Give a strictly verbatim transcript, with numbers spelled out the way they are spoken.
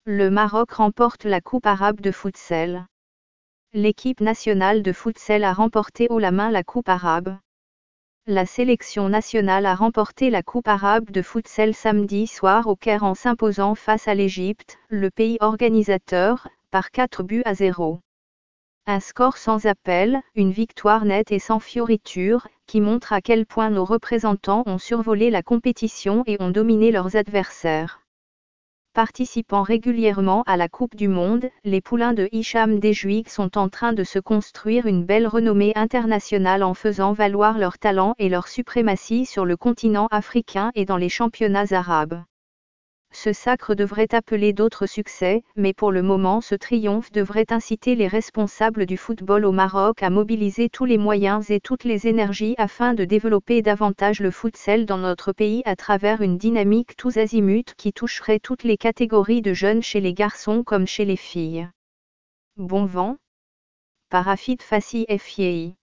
Le Maroc remporte la Coupe arabe de futsal. L'équipe nationale de futsal a remporté haut la main la Coupe arabe. La sélection nationale a remporté la Coupe arabe de futsal samedi soir au Caire en s'imposant face à l'Égypte, le pays organisateur, par quatre buts à zéro. Un score sans appel, une victoire nette et sans fioriture, qui montre à quel point nos représentants ont survolé la compétition et ont dominé leurs adversaires. Participant régulièrement à la Coupe du Monde, les poulains de Hicham Dejouig sont en train de se construire une belle renommée internationale en faisant valoir leur talent et leur suprématie sur le continent africain et dans les championnats arabes. Ce sacre devrait appeler d'autres succès, mais pour le moment ce triomphe devrait inciter les responsables du football au Maroc à mobiliser tous les moyens et toutes les énergies afin de développer davantage le futsal dans notre pays à travers une dynamique tous azimuts qui toucherait toutes les catégories de jeunes chez les garçons comme chez les filles. Bon vent. Par Afid Fassi F I I